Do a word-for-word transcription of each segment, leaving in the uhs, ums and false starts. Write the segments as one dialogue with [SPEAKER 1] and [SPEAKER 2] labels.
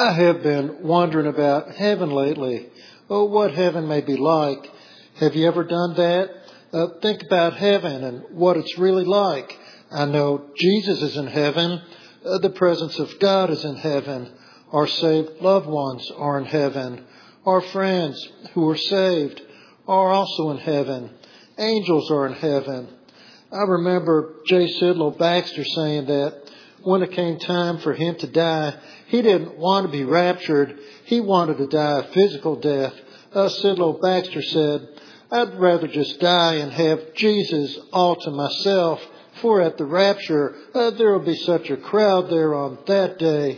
[SPEAKER 1] I have been wondering about heaven lately. Oh, what heaven may be like. Have you ever done that? Uh, think about heaven and what it's really like. I know Jesus is in heaven. Uh, the presence of God is in heaven. Our saved loved ones are in heaven. Our friends who are saved are also in heaven. Angels are in heaven. I remember J. Sidlow Baxter saying that when it came time for him to die, he didn't want to be raptured. He wanted to die a physical death. Uh, Sidlow Baxter said, I'd rather just die and have Jesus all to myself, for at the rapture, uh, there will be such a crowd there on that day.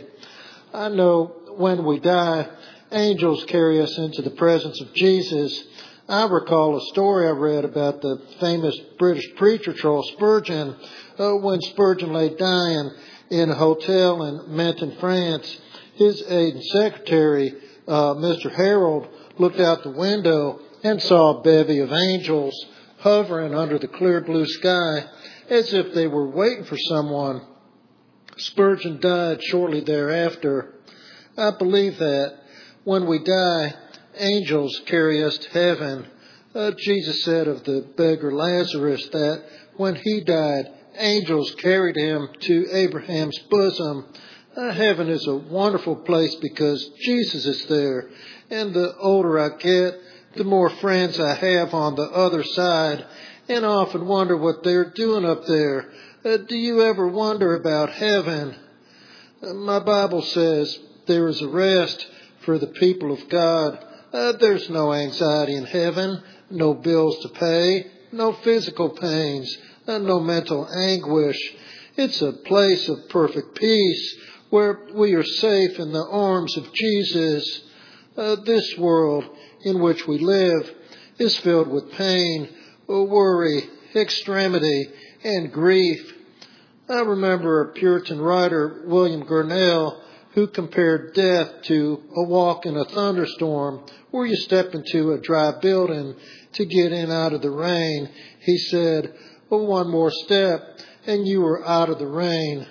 [SPEAKER 1] I know when we die, angels carry us into the presence of Jesus. I recall a story I read about the famous British preacher Charles Spurgeon. Uh, when Spurgeon lay dying in a hotel in Menton, France, his aide and secretary, uh, Mister Harold, looked out the window and saw a bevy of angels hovering under the clear blue sky as if they were waiting for someone. Spurgeon died shortly thereafter. I believe that when we die, angels carry us to heaven. Uh, Jesus said of the beggar Lazarus that when he died, angels carried him to Abraham's bosom. Uh, heaven is a wonderful place because Jesus is there. And the older I get, the more friends I have on the other side. And I often wonder what they're doing up there. Uh, do you ever wonder about heaven? Uh, my Bible says there is a rest for the people of God. Uh, there's no anxiety in heaven, no bills to pay, no physical pains, uh, no mental anguish. It's a place of perfect peace where we are safe in the arms of Jesus. Uh, this world in which we live is filled with pain, worry, extremity, and grief. I remember a Puritan writer, William Gurnall, who compared death to a walk in a thunderstorm where you step into a dry building to get in out of the rain. He said, well, one more step and you are out of the rain.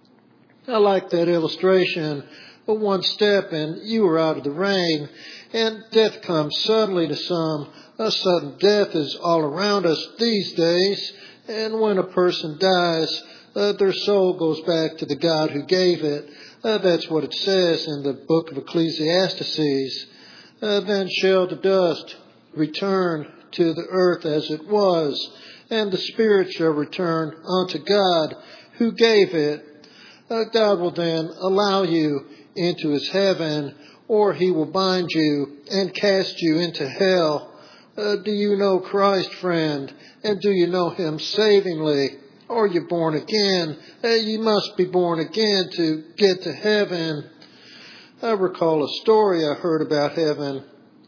[SPEAKER 1] I like that illustration. Well, one step and you are out of the rain. And death comes suddenly to some. A sudden death is all around us these days. And when a person dies, uh, their soul goes back to the God who gave it. Uh, that's what it says in the book of Ecclesiastes. Uh, then shall the dust return to the earth as it was, and the spirit shall return unto God who gave it. Uh, God will then allow you into his heaven, or he will bind you and cast you into hell. Uh, do you know Christ, friend? And do you know him savingly? Are you born again? Uh, you must be born again to get to heaven. I recall a story I heard about heaven.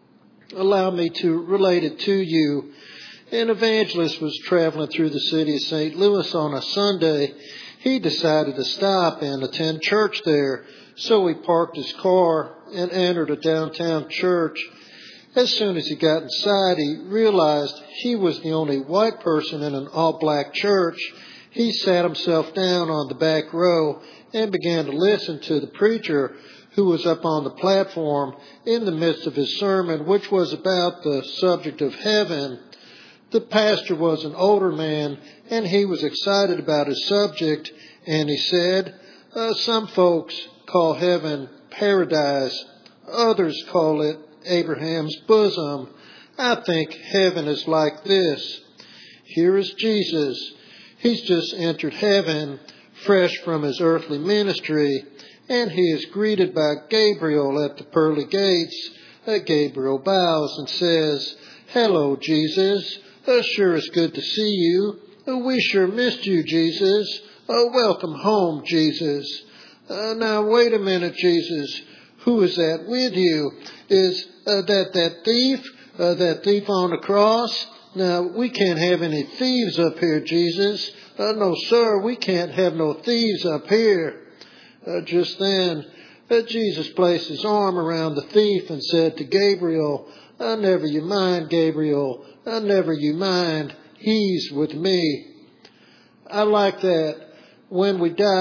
[SPEAKER 1] Allow me to relate it to you. An evangelist was traveling through the city of Saint Louis on a Sunday. He decided to stop and attend church there. So he parked his car and entered a downtown church. As soon as he got inside, he realized he was the only white person in an all-black church. He sat himself down on the back row and began to listen to the preacher who was up on the platform in the midst of his sermon, which was about the subject of heaven. The pastor was an older man, and he was excited about his subject, and he said, uh, some folks call heaven paradise. Others call it Abraham's bosom. I think heaven is like this. Here is Jesus. He's just entered heaven, fresh from his earthly ministry, and he is greeted by Gabriel at the pearly gates. Uh, Gabriel bows and says, hello, Jesus. Uh, sure is good to see you. Uh, we sure missed you, Jesus. Uh, welcome home, Jesus. Uh, now, wait a minute, Jesus. Who is that with you? Is uh, that that thief? Uh, that thief on the cross? Now, we can't have any thieves up here, Jesus. Uh, no, sir, we can't have no thieves up here. Uh, just then, uh, Jesus placed his arm around the thief and said to Gabriel, uh, never you mind, Gabriel. Uh, never you mind. He's with me. I like that. When we die,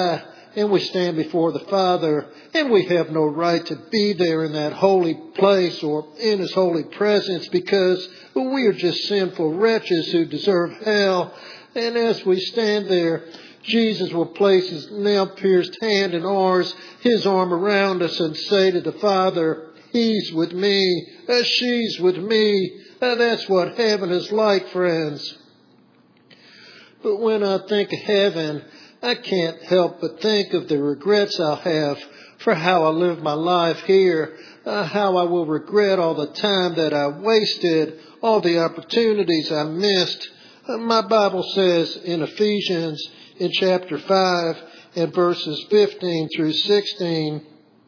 [SPEAKER 1] and we stand before the Father, and we have no right to be there in that holy place or in His holy presence because we are just sinful wretches who deserve hell. And as we stand there, Jesus will place His nail-pierced hand in ours, His arm around us, and say to the Father, He's with me, uh, she's with me. Uh, that's what heaven is like, friends. But when I think of heaven, I can't help but think of the regrets I'll have for how I lived my life here, uh, how I will regret all the time that I wasted, all the opportunities I missed. Uh, my Bible says in Ephesians, in chapter five, and verses fifteen through sixteen,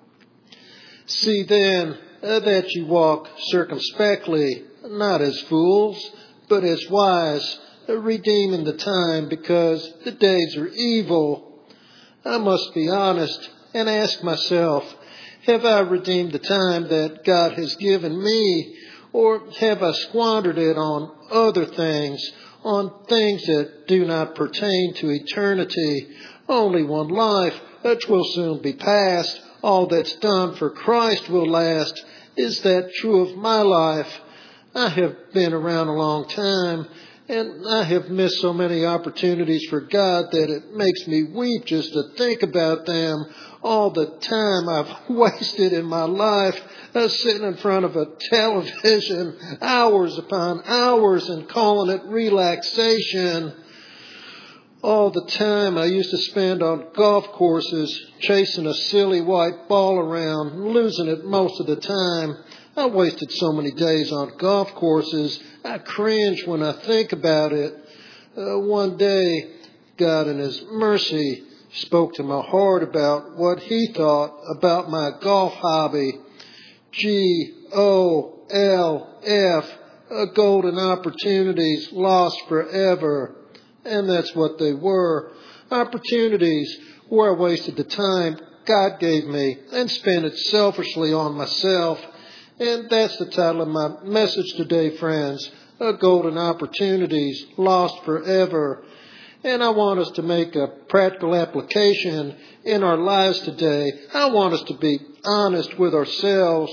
[SPEAKER 1] see then uh, that you walk circumspectly, not as fools, but as wise, redeeming the time because the days are evil. I must be honest and ask myself, have I redeemed the time that God has given me, or have I squandered it on other things, on things that do not pertain to eternity? Only one life, which will soon be past. All that's done for Christ will last. Is that true of my life? I have been around a long time, and I have missed so many opportunities for God that it makes me weep just to think about them. All the time I've wasted in my life, uh, sitting in front of a television, hours upon hours, and calling it relaxation. All the time I used to spend on golf courses, chasing a silly white ball around, losing it most of the time. I wasted so many days on golf courses, I cringe when I think about it. Uh, one day, God in His mercy spoke to my heart about what He thought about my golf hobby. G O L F, uh, golden opportunities lost forever. And that's what they were. Opportunities where I wasted the time God gave me and spent it selfishly on myself. And that's the title of my message today, friends. Uh, golden opportunities lost forever. And I want us to make a practical application in our lives today. I want us to be honest with ourselves.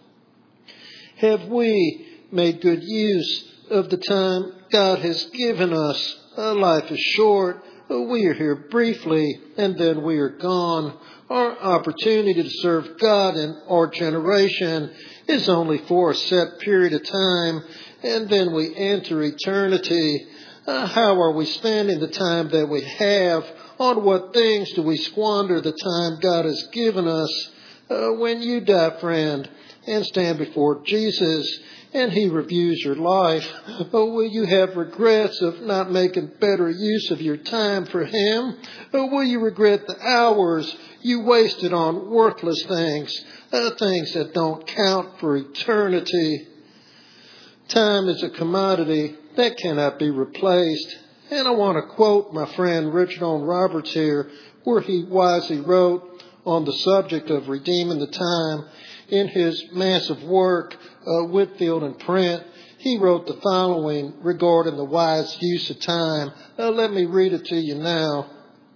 [SPEAKER 1] Have we made good use of the time God has given us? Uh, life is short. Uh, we are here briefly, and then we are gone. Our opportunity to serve God in our generation is only for a set period of time, and then we enter eternity. Uh, how are we spending the time that we have? On what things do we squander the time God has given us? Uh, when you die, friend, and stand before Jesus, and He reviews your life, oh, will you have regrets of not making better use of your time for Him? Or will you regret the hours you wasted on worthless things, uh, things that don't count for eternity? Time is a commodity that cannot be replaced. And I want to quote my friend Richard Owen Roberts here, where he wisely wrote on the subject of redeeming the time. In his massive work, uh, Whitefield in Print, he wrote the following regarding the wise use of time. Uh, let me read it to you now.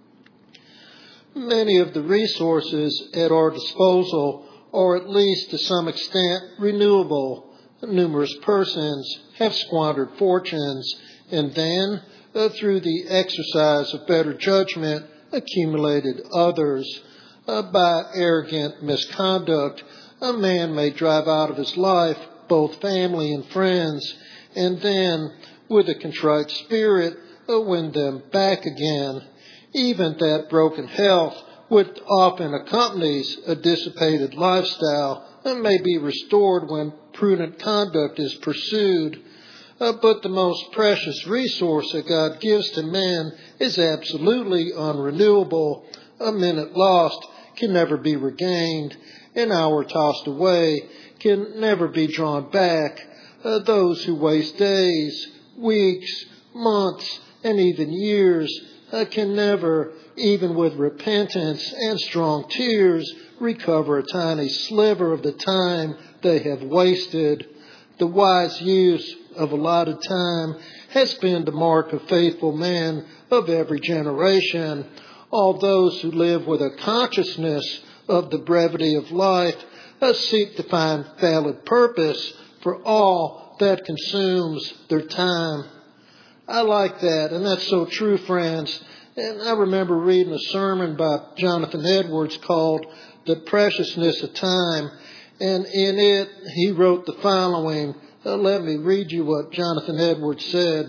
[SPEAKER 1] Many of the resources at our disposal are at least to some extent renewable. Numerous persons have squandered fortunes and then, uh, through the exercise of better judgment, accumulated others. Uh, by arrogant misconduct, a man may drive out of his life both family and friends, and then, with a contrite spirit, uh, win them back again. Even that broken health, which often accompanies a dissipated lifestyle, uh, may be restored when prudent conduct is pursued. Uh, but the most precious resource that God gives to men is absolutely unrenewable. A minute lost can never be regained. An hour tossed away can never be drawn back. Uh, those who waste days, weeks, months, and even years uh, can never, even with repentance and strong tears, recover a tiny sliver of the time they have wasted. The wise use of allotted time has been the mark of faithful men of every generation. All those who live with a consciousness of the brevity of life uh, seek to find valid purpose for all that consumes their time. I like that, and that's so true, friends. And I remember reading a sermon by Jonathan Edwards called The Preciousness of Time, and in it he wrote the following. Uh, let me read you what Jonathan Edwards said.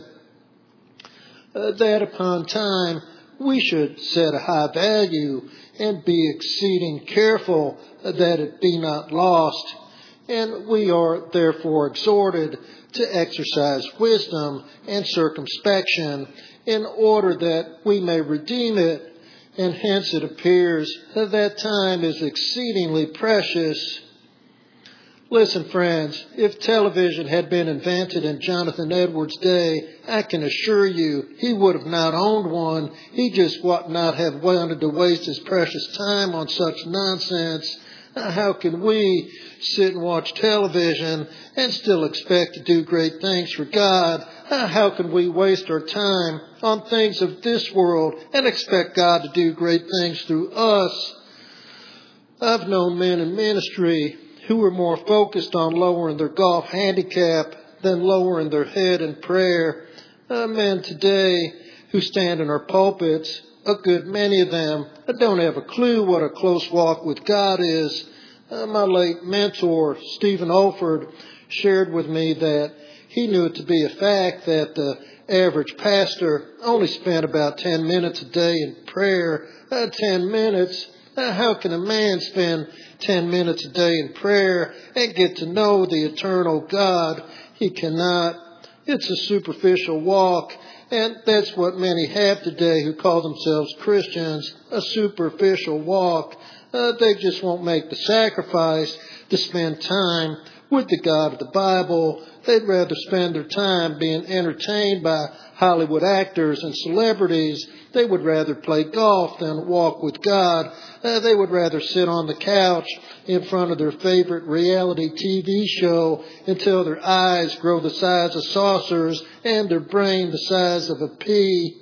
[SPEAKER 1] Uh, that upon time we should set a high value and be exceeding careful that it be not lost. And we are therefore exhorted to exercise wisdom and circumspection in order that we may redeem it. And hence it appears that time is exceedingly precious. Listen, friends, if television had been invented in Jonathan Edwards' day, I can assure you he would have not owned one. He just would not have wanted to waste his precious time on such nonsense. How can we sit and watch television and still expect to do great things for God? How can we waste our time on things of this world and expect God to do great things through us? I've known men in ministry who were more focused on lowering their golf handicap than lowering their head in prayer. Uh, men today who stand in our pulpits, a good many of them don't have a clue what a close walk with God is. Uh, my late mentor, Stephen Olford, shared with me that he knew it to be a fact that the average pastor only spent about ten minutes a day in prayer. Uh, ten minutes. Uh, how can a man spend ten minutes a day in prayer and get to know the eternal God? He cannot. It's a superficial walk, and that's what many have today who call themselves Christians, a superficial walk. Uh, they just won't make the sacrifice to spend time with the God of the Bible. They'd rather spend their time being entertained by Hollywood actors and celebrities. They would rather play golf than walk with God. Uh, they would rather sit on the couch in front of their favorite reality T V show until their eyes grow the size of saucers and their brain the size of a pea.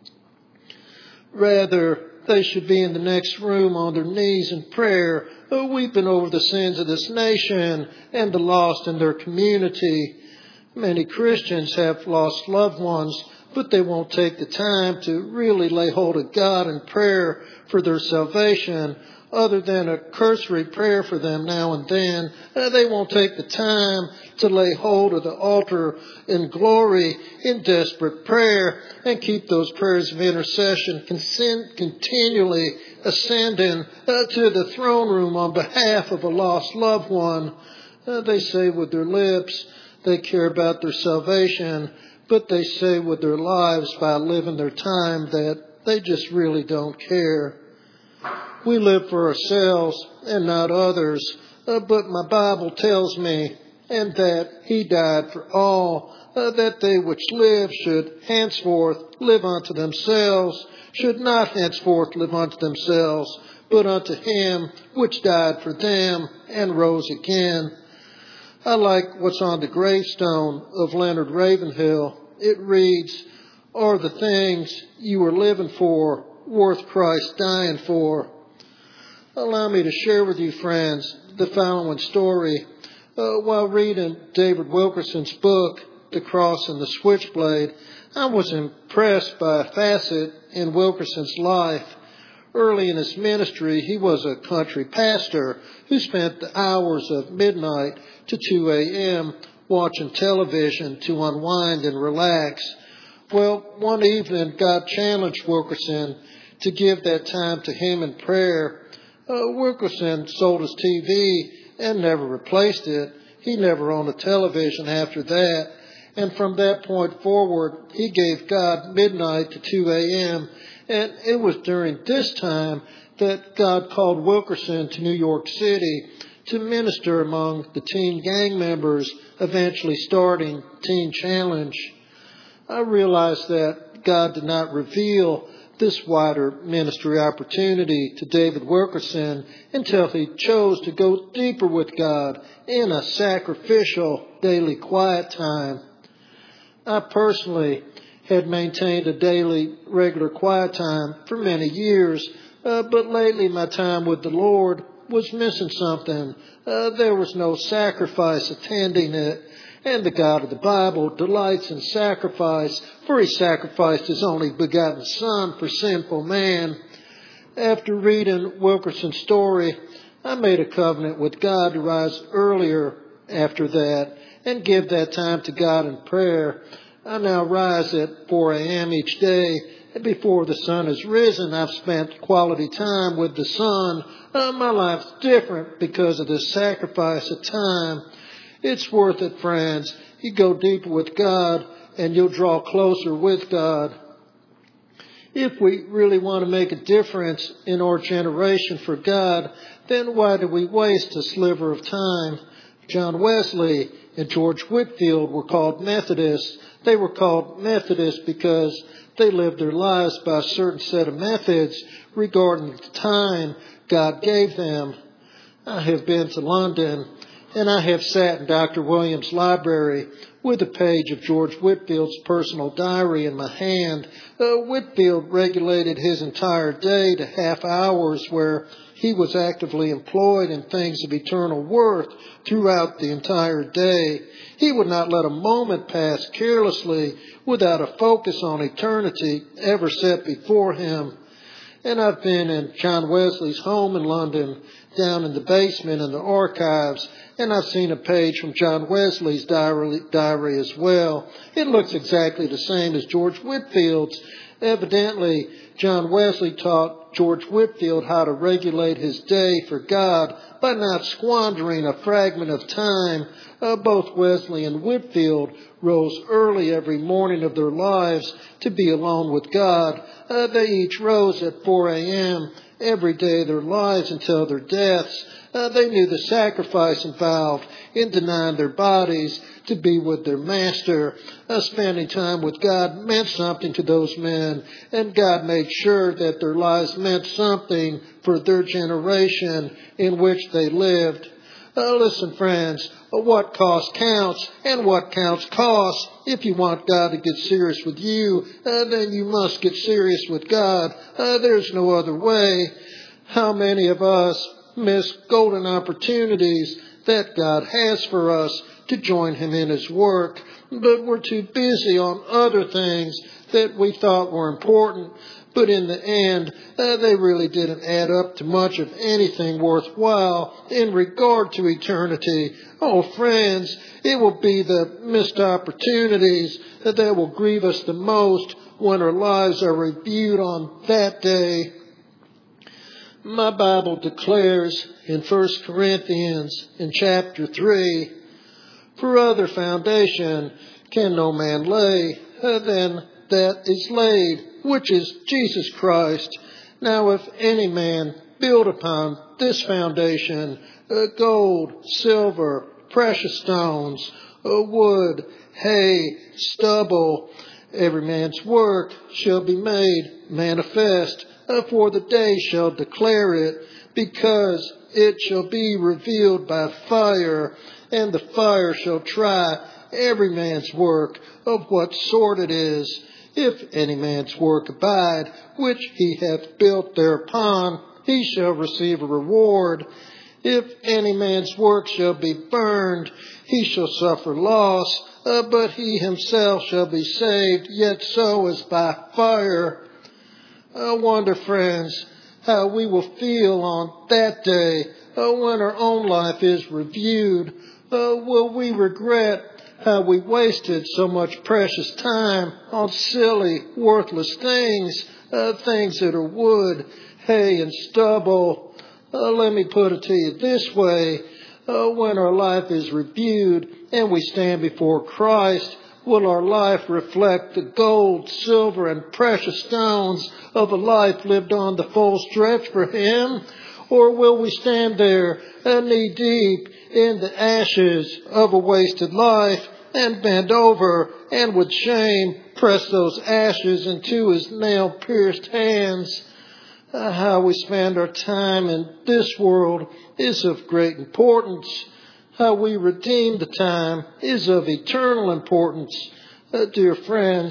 [SPEAKER 1] Rather, they should be in the next room on their knees in prayer, weeping over the sins of this nation and the lost in their community. Many Christians have lost loved ones, but they won't take the time to really lay hold of God in prayer for their salvation. Other than a cursory prayer for them now and then, they won't take the time to lay hold of the altar in glory in desperate prayer and keep those prayers of intercession continually ascending to the throne room on behalf of a lost loved one. They say with their lips they care about their salvation, but they say with their lives by living their time that they just really don't care. We live for ourselves and not others, uh, but my Bible tells me, and that He died for all, uh, that they which live should henceforth live unto themselves, should not henceforth live unto themselves, but unto Him which died for them and rose again. I like what's on the gravestone of Leonard Ravenhill. It reads, "Are the things you are living for worth Christ dying for?" Allow me to share with you, friends, the following story. Uh, while reading David Wilkerson's book, The Cross and the Switchblade, I was impressed by a facet in Wilkerson's life. Early in his ministry, he was a country pastor who spent the hours of midnight to two a.m. watching television to unwind and relax. Well, one evening, God challenged Wilkerson to give that time to Him in prayer. Uh, Wilkerson sold his T V and never replaced it. He never owned a television after that. And from that point forward, he gave God midnight to two a.m. And it was during this time that God called Wilkerson to New York City to minister among the teen gang members, eventually starting Teen Challenge. I realized that God did not reveal this wider ministry opportunity to David Wilkerson until he chose to go deeper with God in a sacrificial daily quiet time. I personally had maintained a daily, regular quiet time for many years, uh, but lately my time with the Lord was missing something. Uh, there was no sacrifice attending it. And the God of the Bible delights in sacrifice, for he sacrificed his only begotten Son for sinful man. After reading Wilkerson's story, I made a covenant with God to rise earlier after that and give that time to God in prayer. I now rise at four a.m. each day, and before the sun has risen, I've spent quality time with the Son. Uh, my life's different because of this sacrifice of time. It's worth it, friends. You go deeper with God, and you'll draw closer with God. If we really want to make a difference in our generation for God, then why do we waste a sliver of time? John Wesley and George Whitefield were called Methodists. They were called Methodists because they lived their lives by a certain set of methods regarding the time God gave them. I have been to London, and I have sat in Doctor Williams' library with a page of George Whitefield's personal diary in my hand. Uh, Whitefield regulated his entire day to half hours where he was actively employed in things of eternal worth throughout the entire day. He would not let a moment pass carelessly without a focus on eternity ever set before him. And I've been in John Wesley's home in London, down in the basement in the archives, and I've seen a page from John Wesley's diary, diary as well. It looks exactly the same as George Whitefield's. Evidently, John Wesley taught George Whitefield how to regulate his day for God by not squandering a fragment of time. Uh, both Wesley and Whitefield rose early every morning of their lives to be alone with God. Uh, they each rose at four a.m. every day of their lives until their deaths. Uh, they knew the sacrifice involved in denying their bodies to be with their master. Uh, spending time with God meant something to those men, and God made sure that their lives meant something for their generation in which they lived. Uh, listen, friends, uh, what costs counts, and what counts costs. If you want God to get serious with you, uh, then you must get serious with God. Uh, there's no other way. How many of us miss golden opportunities that God has for us to join Him in His work, but we're too busy on other things that we thought were important, but in the end, uh, they really didn't add up to much of anything worthwhile in regard to eternity. Oh, friends, it will be the missed opportunities that will grieve us the most when our lives are reviewed on that day. My Bible declares in First Corinthians in chapter three, "For other foundation can no man lay than that is laid, which is Jesus Christ. Now if any man build upon this foundation uh, gold, silver, precious stones, uh, wood, hay, stubble, every man's work shall be made manifest, uh, for the day shall declare it, because it shall be revealed by fire, and the fire shall try every man's work of what sort it is. If any man's work abide, which he hath built thereupon, he shall receive a reward. If any man's work shall be burned, he shall suffer loss, uh, but he himself shall be saved, yet so as by fire." I wonder, friends, how we will feel on that day uh, when our own life is reviewed. Uh, will we regret how we wasted so much precious time on silly, worthless things, uh, things that are wood, hay, and stubble? Uh, let me put it to you this way. Uh, when our life is reviewed and we stand before Christ, will our life reflect the gold, silver, and precious stones of a life lived on the full stretch for Him? Or will we stand there uh, knee-deep in the ashes of a wasted life and bend over and with shame press those ashes into His nail-pierced hands? Uh, how we spend our time in this world is of great importance. How we redeem the time is of eternal importance. Uh, dear friends,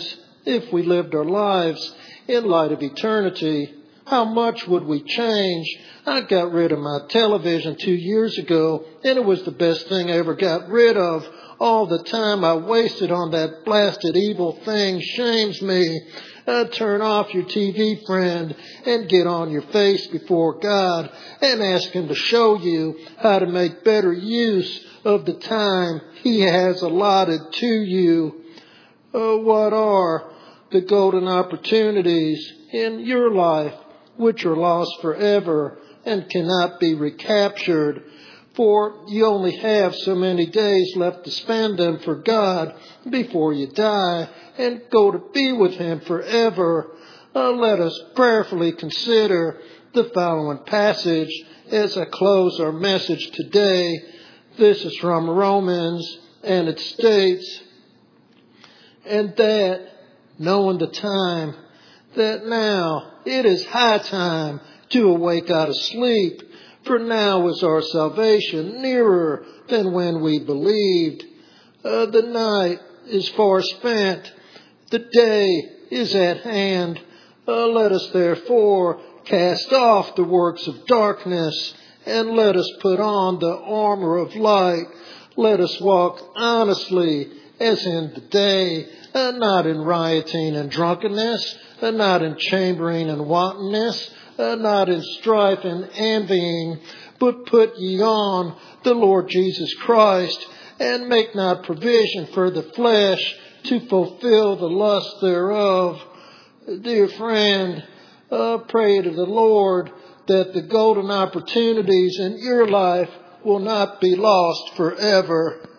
[SPEAKER 1] if we lived our lives in light of eternity, how much would we change? I got rid of my television two years ago, and it was the best thing I ever got rid of. All the time I wasted on that blasted evil thing shames me. Uh, turn off your T V, friend, and get on your face before God and ask Him to show you how to make better use of the time He has allotted to you. Uh, what are the golden opportunities in your life which are lost forever and cannot be recaptured? For you only have so many days left to spend them for God before you die and go to be with Him forever. Uh, let us prayerfully consider the following passage as I close our message today. This is from Romans, and it states, "And that, knowing the time, that now it is high time to awake out of sleep, for now is our salvation nearer than when we believed. Uh, the night is far spent, the day is at hand. Uh, let us therefore cast off the works of darkness, and let us put on the armor of light. Let us walk honestly as in the day, uh, not in rioting and drunkenness, uh, not in chambering and wantonness, Uh, not in strife and envying, but put ye on the Lord Jesus Christ, and make not provision for the flesh to fulfill the lust thereof." Dear friend, uh, pray to the Lord that the golden opportunities in your life will not be lost forever.